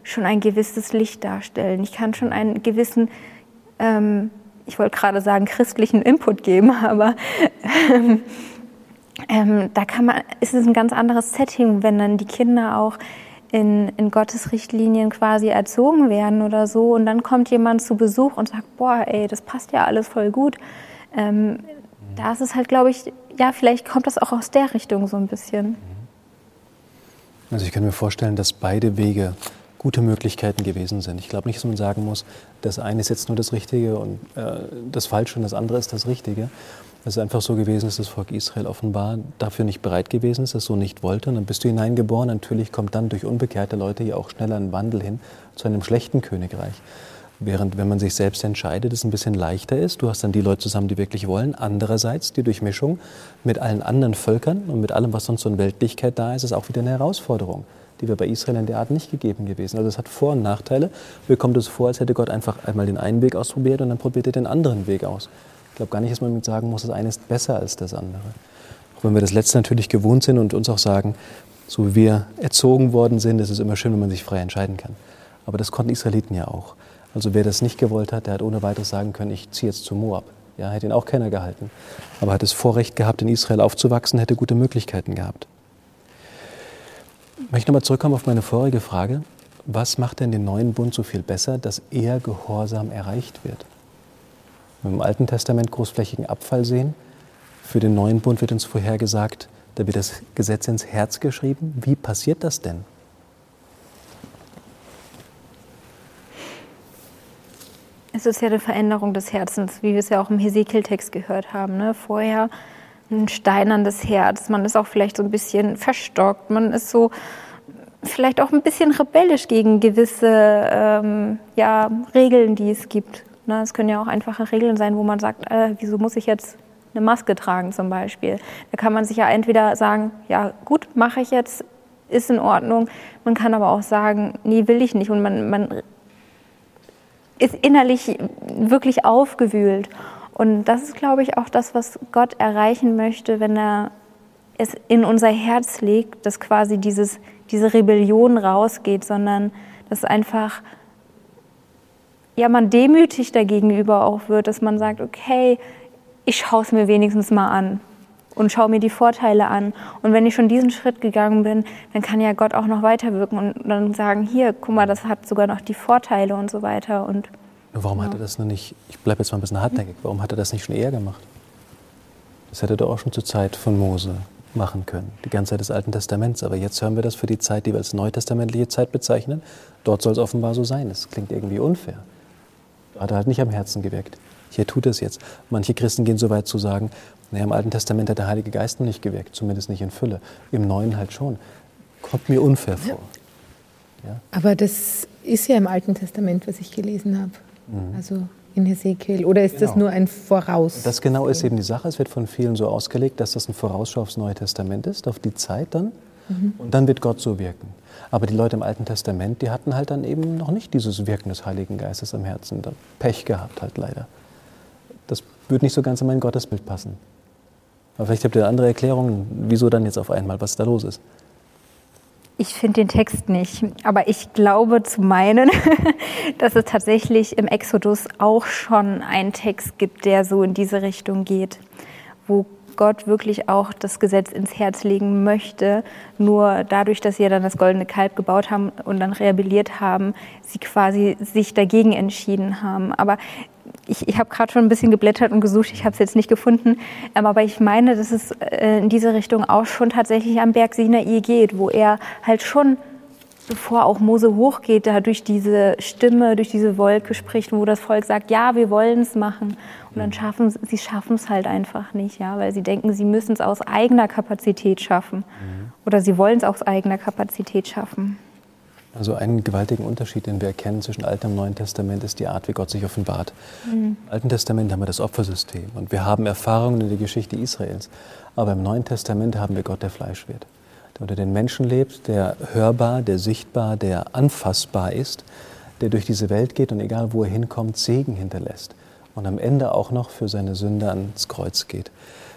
schon ein gewisses Licht darstellen. Ich kann schon einen gewissen, ähm, ich wollte gerade sagen, christlichen Input geben, aber ähm, ähm, da kann man, ist es ein ganz anderes Setting, wenn dann die Kinder auch in, in Gottes Richtlinien quasi erzogen werden oder so und dann kommt jemand zu Besuch und sagt, boah, ey, das passt ja alles voll gut. Ähm, da ist es halt, glaube ich, ja, vielleicht kommt das auch aus der Richtung so ein bisschen. Also ich kann mir vorstellen, dass beide Wege gute Möglichkeiten gewesen sind. Ich glaube nicht, dass man sagen muss, das eine ist jetzt nur das Richtige und äh, das Falsche und das andere ist das Richtige. Es ist einfach so gewesen, dass das Volk Israel offenbar dafür nicht bereit gewesen ist, es so nicht wollte. Und dann bist du hineingeboren. Natürlich kommt dann durch unbekehrte Leute ja auch schneller ein Wandel hin zu einem schlechten Königreich. Während, wenn man sich selbst entscheidet, es ein bisschen leichter ist. Du hast dann die Leute zusammen, die wirklich wollen. Andererseits die Durchmischung mit allen anderen Völkern und mit allem, was sonst so in Weltlichkeit da ist, ist auch wieder eine Herausforderung, die wir bei Israel in der Art nicht gegeben gewesen. Also es hat Vor- und Nachteile. Mir kommt es vor, als hätte Gott einfach einmal den einen Weg ausprobiert und dann probiert er den anderen Weg aus. Ich glaube gar nicht, dass man mit sagen muss, das eine ist besser als das andere. Auch wenn wir das Letzte natürlich gewohnt sind und uns auch sagen, so wie wir erzogen worden sind, ist es immer schön, wenn man sich frei entscheiden kann. Aber das konnten Israeliten ja auch. Also wer das nicht gewollt hat, der hat ohne weiteres sagen können, ich ziehe jetzt zu Moab. Ja, hätte ihn auch keiner gehalten. Aber hat das Vorrecht gehabt, in Israel aufzuwachsen, hätte gute Möglichkeiten gehabt. Ich möchte nochmal zurückkommen auf meine vorige Frage. Was macht denn den neuen Bund so viel besser, dass eher Gehorsam erreicht wird? Wenn wir im Alten Testament großflächigen Abfall sehen, für den neuen Bund wird uns vorhergesagt, da wird das Gesetz ins Herz geschrieben. Wie passiert das denn? Es ist ja eine Veränderung des Herzens, wie wir es ja auch im Hesekiel-Text gehört haben. Ne? Vorher ein steinernes Herz, man ist auch vielleicht so ein bisschen verstockt, man ist so vielleicht auch ein bisschen rebellisch gegen gewisse ähm, ja, Regeln, die es gibt. Ne? Es können ja auch einfache Regeln sein, wo man sagt, äh, wieso muss ich jetzt eine Maske tragen zum Beispiel. Da kann man sich ja entweder sagen, ja gut, mache ich jetzt, ist in Ordnung. Man kann aber auch sagen, nee, will ich nicht. Und man, man ist innerlich wirklich aufgewühlt. Und das ist, glaube ich, auch das, was Gott erreichen möchte, wenn er es in unser Herz legt, dass quasi dieses, diese Rebellion rausgeht, sondern dass einfach ja, man demütig dagegenüber auch wird, dass man sagt, okay, ich schaue es mir wenigstens mal an und schaue mir die Vorteile an. Und wenn ich schon diesen Schritt gegangen bin, dann kann ja Gott auch noch weiterwirken und dann sagen, hier, guck mal, das hat sogar noch die Vorteile und so weiter. Und warum ja. hat er das noch nicht, ich bleibe jetzt mal ein bisschen hartnäckig, warum hat er das nicht schon eher gemacht? Das hätte er doch auch schon zur Zeit von Mose machen können, die ganze Zeit des Alten Testaments. Aber jetzt hören wir das für die Zeit, die wir als neutestamentliche Zeit bezeichnen. Dort soll es offenbar so sein. Das klingt irgendwie unfair. Da hat er halt nicht am Herzen gewirkt. Hier tut es jetzt. Manche Christen gehen so weit zu sagen, naja, im Alten Testament hat der Heilige Geist noch nicht gewirkt, zumindest nicht in Fülle. Im Neuen halt schon. Kommt mir unfair vor. Ja. Aber das ist ja im Alten Testament, was ich gelesen habe. Mhm. Also in Hesekiel. Oder ist genau. das nur ein Voraus? Das genau ist eben die Sache. Es wird von vielen so ausgelegt, dass das ein Vorausschau aufs Neue Testament ist, auf die Zeit dann. Mhm. Und dann wird Gott so wirken. Aber die Leute im Alten Testament, die hatten halt dann eben noch nicht dieses Wirken des Heiligen Geistes am Herzen. Dann Pech gehabt halt leider. Das würde nicht so ganz in mein Gottesbild passen. Aber vielleicht habt ihr eine andere Erklärung, wieso dann jetzt auf einmal, was da los ist. Ich finde den Text nicht, aber ich glaube zu meinen, dass es tatsächlich im Exodus auch schon einen Text gibt, der so in diese Richtung geht, wo Gott wirklich auch das Gesetz ins Herz legen möchte, nur dadurch, dass sie ja dann das goldene Kalb gebaut haben und dann rebelliert haben, sie quasi sich dagegen entschieden haben. Aber ich, ich habe gerade schon ein bisschen geblättert und gesucht, ich habe es jetzt nicht gefunden, aber ich meine, dass es in diese Richtung auch schon tatsächlich am Berg Sinai geht, wo er halt schon, bevor auch Mose hochgeht, da durch diese Stimme, durch diese Wolke spricht, wo das Volk sagt, ja, wir wollen es machen. Und dann schaffen sie schaffen es halt einfach nicht, ja, weil sie denken, sie müssen es aus eigener Kapazität schaffen. Mhm. Oder sie wollen es aus eigener Kapazität schaffen. Also einen gewaltigen Unterschied, den wir erkennen zwischen Altem und Neuen Testament, ist die Art, wie Gott sich offenbart. Mhm. Im Alten Testament haben wir das Opfersystem und wir haben Erfahrungen in der Geschichte Israels. Aber im Neuen Testament haben wir Gott, der Fleisch wird, der unter den Menschen lebt, der hörbar, der sichtbar, der anfassbar ist, der durch diese Welt geht und egal wo er hinkommt, Segen hinterlässt und am Ende auch noch für seine Sünde ans Kreuz geht.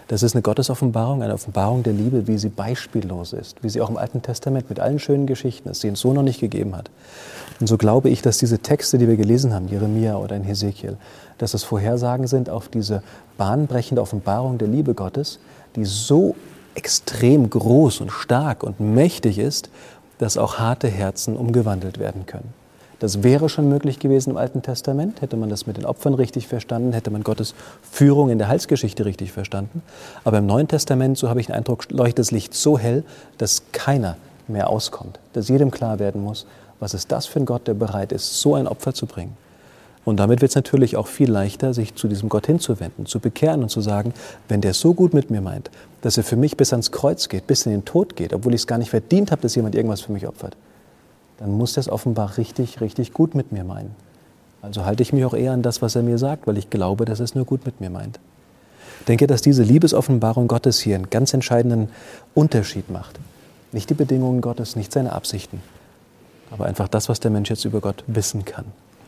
Das ist eine Gottesoffenbarung, eine Offenbarung der Liebe, wie sie beispiellos ist, wie sie auch im Alten Testament mit allen schönen Geschichten ist, die es so noch nicht gegeben hat. Und so glaube ich, dass diese Texte, die wir gelesen haben, Jeremia oder in Hesekiel, dass es Vorhersagen sind auf diese bahnbrechende Offenbarung der Liebe Gottes, die so extrem groß und stark und mächtig ist, dass auch harte Herzen umgewandelt werden können. Das wäre schon möglich gewesen im Alten Testament, hätte man das mit den Opfern richtig verstanden, hätte man Gottes Führung in der Heilsgeschichte richtig verstanden. Aber im Neuen Testament, so habe ich den Eindruck, leuchtet das Licht so hell, dass keiner mehr auskommt, dass jedem klar werden muss, was ist das für ein Gott, der bereit ist, so ein Opfer zu bringen. Und damit wird es natürlich auch viel leichter, sich zu diesem Gott hinzuwenden, zu bekehren und zu sagen, wenn der es so gut mit mir meint, dass er für mich bis ans Kreuz geht, bis in den Tod geht, obwohl ich es gar nicht verdient habe, dass jemand irgendwas für mich opfert, dann muss er es offenbar richtig, richtig gut mit mir meinen. Also halte ich mich auch eher an das, was er mir sagt, weil ich glaube, dass er es nur gut mit mir meint. Ich denke, dass diese Liebesoffenbarung Gottes hier einen ganz entscheidenden Unterschied macht. Nicht die Bedingungen Gottes, nicht seine Absichten, aber einfach das, was der Mensch jetzt über Gott wissen kann.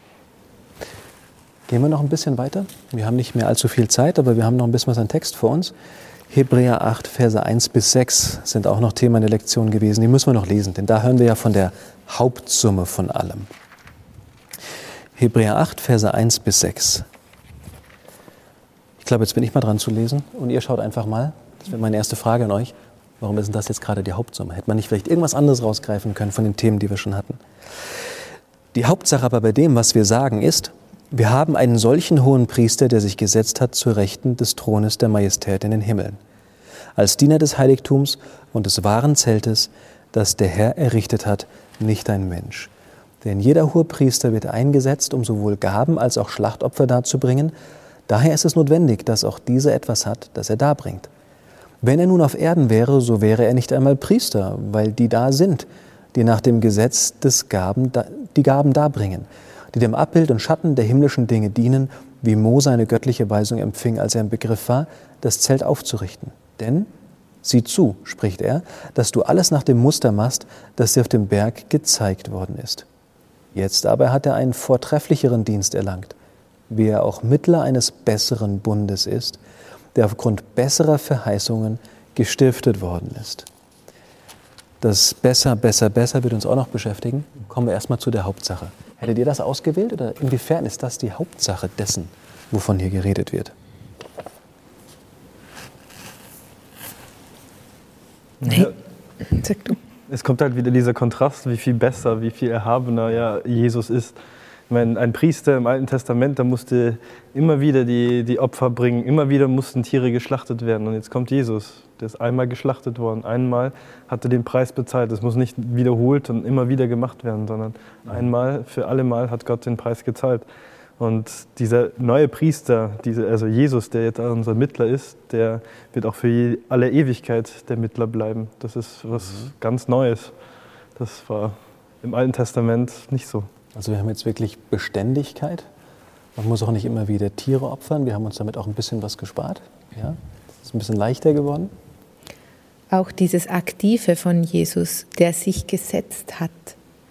Gehen wir noch ein bisschen weiter. Wir haben nicht mehr allzu viel Zeit, aber wir haben noch ein bisschen was an Text vor uns. Hebräer acht, Verse eins bis sechs sind auch noch Thema in der Lektion gewesen. Die müssen wir noch lesen, denn da hören wir ja von der Hauptsumme von allem. Hebräer acht, Verse eins bis sechs. Ich glaube, jetzt bin ich mal dran zu lesen und ihr schaut einfach mal. Das wäre meine erste Frage an euch. Warum ist denn das jetzt gerade die Hauptsumme? Hätte man nicht vielleicht irgendwas anderes rausgreifen können von den Themen, die wir schon hatten? Die Hauptsache aber bei dem, was wir sagen, ist, wir haben einen solchen hohen Priester, der sich gesetzt hat zur Rechten des Thrones der Majestät in den Himmeln, als Diener des Heiligtums und des wahren Zeltes, das der Herr errichtet hat, nicht ein Mensch. Denn jeder Hohepriester wird eingesetzt, um sowohl Gaben als auch Schlachtopfer darzubringen. Daher ist es notwendig, dass auch dieser etwas hat, das er darbringt. Wenn er nun auf Erden wäre, so wäre er nicht einmal Priester, weil die da sind, die nach dem Gesetz des Gaben, die Gaben darbringen, die dem Abbild und Schatten der himmlischen Dinge dienen, wie Mose eine göttliche Weisung empfing, als er im Begriff war, das Zelt aufzurichten. Denn, sieh zu, spricht er, dass du alles nach dem Muster machst, das dir auf dem Berg gezeigt worden ist. Jetzt aber hat er einen vortrefflicheren Dienst erlangt, wie er auch Mittler eines besseren Bundes ist, der aufgrund besserer Verheißungen gestiftet worden ist. Das Besser, Besser, Besser wird uns auch noch beschäftigen. Kommen wir erstmal zu der Hauptsache. Hättet ihr das ausgewählt oder inwiefern ist das die Hauptsache dessen, wovon hier geredet wird? Nee, sag du. Es kommt halt wieder dieser Kontrast, wie viel besser, wie viel erhabener ja Jesus ist. Ich meine, ein Priester im Alten Testament, der musste immer wieder die, die Opfer bringen, immer wieder mussten Tiere geschlachtet werden. Und jetzt kommt Jesus, der ist einmal geschlachtet worden, einmal hat er den Preis bezahlt. Das muss nicht wiederholt und immer wieder gemacht werden, sondern einmal für alle Mal hat Gott den Preis gezahlt. Und dieser neue Priester, diese, also Jesus, der jetzt unser Mittler ist, der wird auch für alle Ewigkeit der Mittler bleiben. Das ist was mhm. ganz Neues. Das war im Alten Testament nicht so. Also wir haben jetzt wirklich Beständigkeit. Man muss auch nicht immer wieder Tiere opfern. Wir haben uns damit auch ein bisschen was gespart. Ja? Das ist ein bisschen leichter geworden. Auch dieses Aktive von Jesus, der sich gesetzt hat.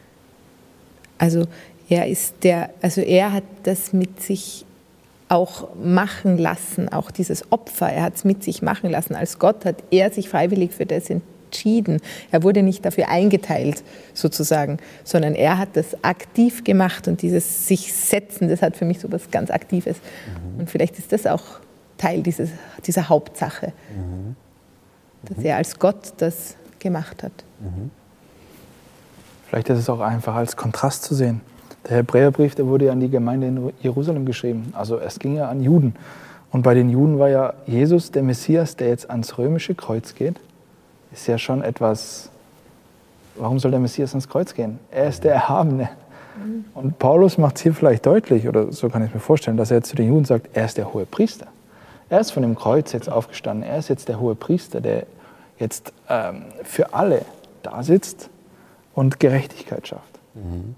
Also er ist der, also er hat das mit sich auch machen lassen, auch dieses Opfer, er hat es mit sich machen lassen. Als Gott hat er sich freiwillig für das entschieden. Er wurde nicht dafür eingeteilt, sozusagen, sondern er hat das aktiv gemacht und dieses sich setzen, das hat für mich so was ganz Aktives. Mhm. Und vielleicht ist das auch Teil dieses, dieser Hauptsache, mhm. dass er als Gott das gemacht hat. Mhm. Vielleicht ist es auch einfach als Kontrast zu sehen. Der Hebräerbrief, der wurde ja an die Gemeinde in Jerusalem geschrieben. Also es ging ja an Juden. Und bei den Juden war ja Jesus, der Messias, der jetzt ans römische Kreuz geht, ist ja schon etwas, warum soll der Messias ans Kreuz gehen? Er ist der Erhabene. Und Paulus macht es hier vielleicht deutlich, oder so kann ich mir vorstellen, dass er jetzt zu den Juden sagt, er ist der hohe Priester. Er ist von dem Kreuz jetzt aufgestanden. Er ist jetzt der hohe Priester, der jetzt ähm, für alle da sitzt und Gerechtigkeit schafft. Mhm.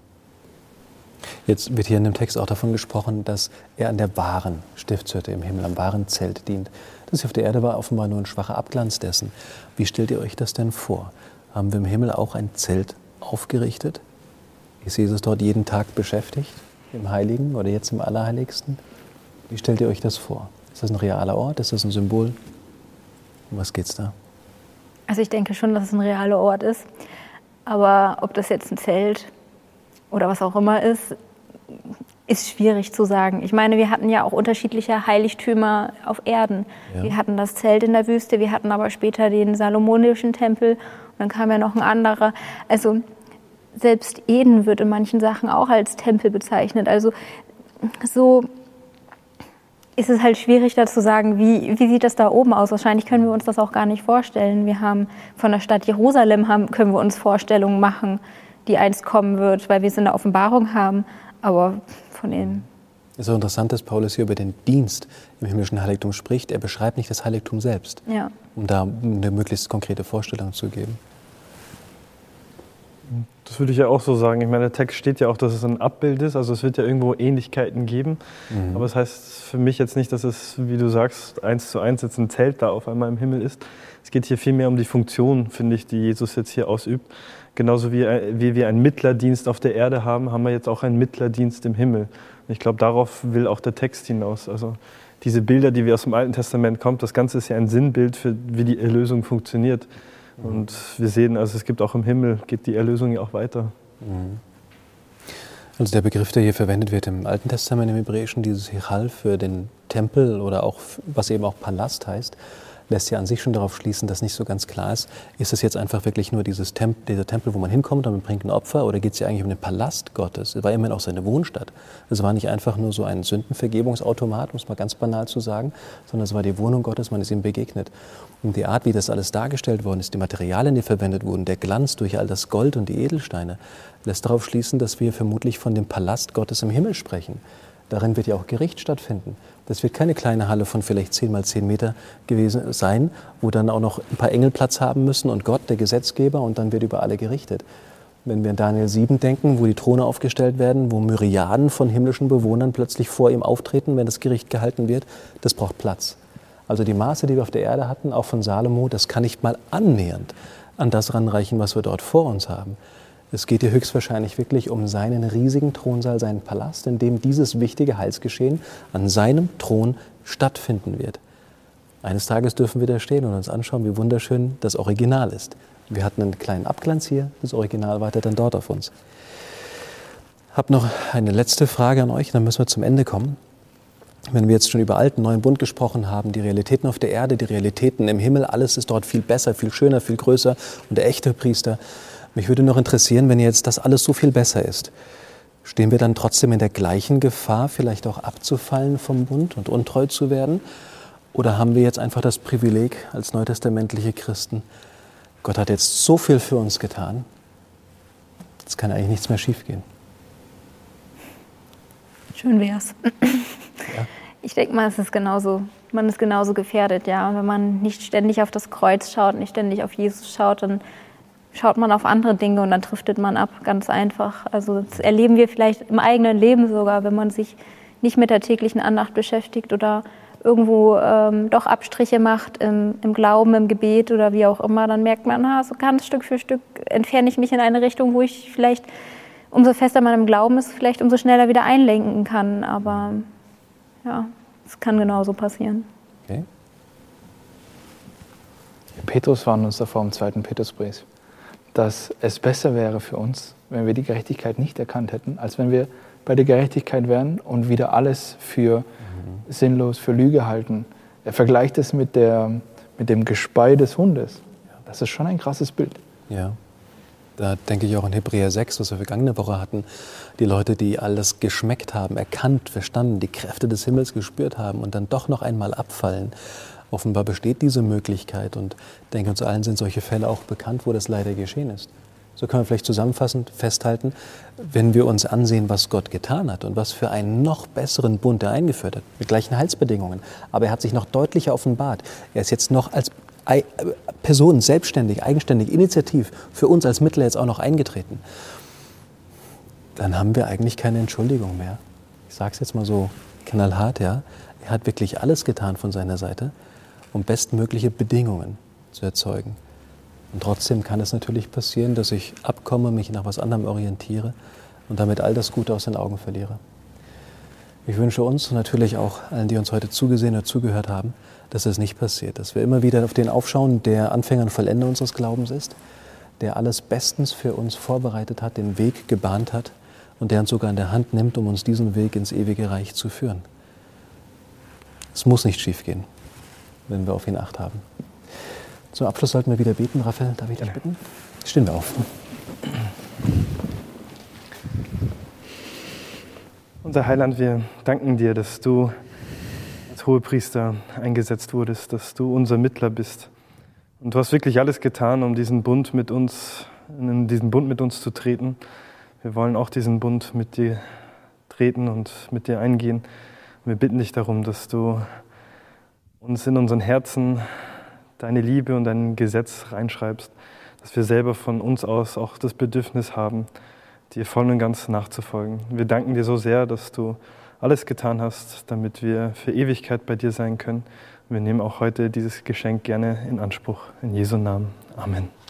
Jetzt wird hier in dem Text auch davon gesprochen, dass er an der wahren Stiftshütte im Himmel, am wahren Zelt dient. Das hier auf der Erde war offenbar nur ein schwacher Abglanz dessen. Wie stellt ihr euch das denn vor? Haben wir im Himmel auch ein Zelt aufgerichtet? Ist Jesus dort jeden Tag beschäftigt, im Heiligen oder jetzt im Allerheiligsten? Wie stellt ihr euch das vor? Ist das ein realer Ort? Ist das ein Symbol? Um was geht's da? Also ich denke schon, dass es ein realer Ort ist. Aber ob das jetzt ein Zelt oder was auch immer ist, ist schwierig zu sagen. Ich meine, wir hatten ja auch unterschiedliche Heiligtümer auf Erden. Ja. Wir hatten das Zelt in der Wüste, wir hatten aber später den salomonischen Tempel und dann kam ja noch ein anderer. Also selbst Eden wird in manchen Sachen auch als Tempel bezeichnet. Also so ist es halt schwierig, da zu sagen, wie, wie sieht das da oben aus? Wahrscheinlich können wir uns das auch gar nicht vorstellen. Wir haben von der Stadt Jerusalem haben, können wir uns Vorstellungen machen, die einst kommen wird, weil wir es in der Offenbarung haben. Aber von dem... Es ist so interessant, dass Paulus hier über den Dienst im himmlischen Heiligtum spricht. Er beschreibt nicht das Heiligtum selbst, ja. um da eine möglichst konkrete Vorstellung zu geben. Das würde ich ja auch so sagen. Ich meine, der Text steht ja auch, dass es ein Abbild ist. Also es wird ja irgendwo Ähnlichkeiten geben. Mhm. Aber es das heißt für mich jetzt nicht, dass es, wie du sagst, eins zu eins jetzt ein Zelt da auf einmal im Himmel ist. Es geht hier vielmehr um die Funktion, finde ich, die Jesus jetzt hier ausübt. Genauso wie, wie wir einen Mittlerdienst auf der Erde haben, haben wir jetzt auch einen Mittlerdienst im Himmel. Und ich glaube, darauf will auch der Text hinaus. Also diese Bilder, die wir aus dem Alten Testament kommen, das Ganze ist ja ein Sinnbild für, wie die Erlösung funktioniert. Und wir sehen, also es gibt auch im Himmel, geht die Erlösung ja auch weiter. Also der Begriff, der hier verwendet wird im Alten Testament, im Hebräischen, dieses Hechal für den Tempel oder auch, was eben auch Palast heißt, lässt ja an sich schon darauf schließen, dass nicht so ganz klar ist, ist es jetzt einfach wirklich nur dieses Temp- dieser Tempel, wo man hinkommt und man bringt ein Opfer, oder geht es ja eigentlich um den Palast Gottes? Es war immerhin auch seine Wohnstadt. Es war nicht einfach nur so ein Sündenvergebungsautomat, um es mal ganz banal zu sagen, sondern es war die Wohnung Gottes, man ist ihm begegnet. Und die Art, wie das alles dargestellt worden ist, die Materialien, die verwendet wurden, der Glanz durch all das Gold und die Edelsteine, lässt darauf schließen, dass wir vermutlich von dem Palast Gottes im Himmel sprechen. Darin wird ja auch Gericht stattfinden. Das wird keine kleine Halle von vielleicht zehn mal zehn Meter gewesen sein, wo dann auch noch ein paar Engel Platz haben müssen und Gott, der Gesetzgeber, und dann wird über alle gerichtet. Wenn wir an Daniel sieben denken, wo die Throne aufgestellt werden, wo Myriaden von himmlischen Bewohnern plötzlich vor ihm auftreten, wenn das Gericht gehalten wird, das braucht Platz. Also die Maße, die wir auf der Erde hatten, auch von Salomo, das kann nicht mal annähernd an das ranreichen, was wir dort vor uns haben. Es geht hier höchstwahrscheinlich wirklich um seinen riesigen Thronsaal, seinen Palast, in dem dieses wichtige Heilsgeschehen an seinem Thron stattfinden wird. Eines Tages dürfen wir da stehen und uns anschauen, wie wunderschön das Original ist. Wir hatten einen kleinen Abglanz hier, das Original wartet dann dort auf uns. Ich habe noch eine letzte Frage an euch, dann müssen wir zum Ende kommen. Wenn wir jetzt schon über alten, neuen Bund gesprochen haben, die Realitäten auf der Erde, die Realitäten im Himmel, alles ist dort viel besser, viel schöner, viel größer und der echte Priester. Mich würde noch interessieren, wenn jetzt das alles so viel besser ist, stehen wir dann trotzdem in der gleichen Gefahr, vielleicht auch abzufallen vom Bund und untreu zu werden? Oder haben wir jetzt einfach das Privileg als neutestamentliche Christen, Gott hat jetzt so viel für uns getan, jetzt kann eigentlich nichts mehr schiefgehen? Schön wär's. Ja. Ich denke mal, es ist genauso, man ist genauso gefährdet, ja. Und wenn man nicht ständig auf das Kreuz schaut, nicht ständig auf Jesus schaut, dann schaut man auf andere Dinge und dann driftet man ab, ganz einfach. Also das erleben wir vielleicht im eigenen Leben sogar, wenn man sich nicht mit der täglichen Andacht beschäftigt oder irgendwo ähm, doch Abstriche macht im, im Glauben, im Gebet oder wie auch immer, dann merkt man, ah, so ganz Stück für Stück entferne ich mich in eine Richtung, wo ich vielleicht, umso fester man im Glauben ist, vielleicht umso schneller wieder einlenken kann. Aber ja, es kann genauso passieren. Okay. Petrus warnt uns davor im zweiten Petrusbrief, dass es besser wäre für uns, wenn wir die Gerechtigkeit nicht erkannt hätten, als wenn wir bei der Gerechtigkeit wären und wieder alles für mhm. sinnlos, für Lüge halten. Er vergleicht es mit, der, mit dem Gespei des Hundes. Das ist schon ein krasses Bild. Ja, da denke ich auch an Hebräer sechs, was wir vergangene Woche hatten. Die Leute, die alles geschmeckt haben, erkannt, verstanden, die Kräfte des Himmels gespürt haben und dann doch noch einmal abfallen. Offenbar besteht diese Möglichkeit und ich denke, uns allen sind solche Fälle auch bekannt, wo das leider geschehen ist. So können wir vielleicht zusammenfassend festhalten, wenn wir uns ansehen, was Gott getan hat und was für einen noch besseren Bund er eingeführt hat, mit gleichen Heilsbedingungen. Aber er hat sich noch deutlicher offenbart. Er ist jetzt noch als Person selbstständig, eigenständig, initiativ für uns als Mittler jetzt auch noch eingetreten. Dann haben wir eigentlich keine Entschuldigung mehr. Ich sage es jetzt mal so knallhart, ja. Er hat wirklich alles getan von seiner Seite, um bestmögliche Bedingungen zu erzeugen. Und trotzdem kann es natürlich passieren, dass ich abkomme, mich nach was anderem orientiere und damit all das Gute aus den Augen verliere. Ich wünsche uns und natürlich auch allen, die uns heute zugesehen oder zugehört haben, dass das nicht passiert. Dass wir immer wieder auf den aufschauen, der Anfänger und Vollender unseres Glaubens ist, der alles bestens für uns vorbereitet hat, den Weg gebahnt hat und der uns sogar in der Hand nimmt, um uns diesen Weg ins ewige Reich zu führen. Es muss nicht schiefgehen, wenn wir auf ihn Acht haben. Zum Abschluss sollten wir wieder beten. Raphael, darf ich dich bitten? Stehen wir auf. Unser Heiland, wir danken dir, dass du als Hohepriester eingesetzt wurdest, dass du unser Mittler bist. Und du hast wirklich alles getan, um diesen Bund mit uns, in diesen Bund mit uns zu treten. Wir wollen auch diesen Bund mit dir treten und mit dir eingehen. Und wir bitten dich darum, dass du uns in unseren Herzen deine Liebe und dein Gesetz reinschreibst, dass wir selber von uns aus auch das Bedürfnis haben, dir voll und ganz nachzufolgen. Wir danken dir so sehr, dass du alles getan hast, damit wir für Ewigkeit bei dir sein können. Wir nehmen auch heute dieses Geschenk gerne in Anspruch. In Jesu Namen. Amen.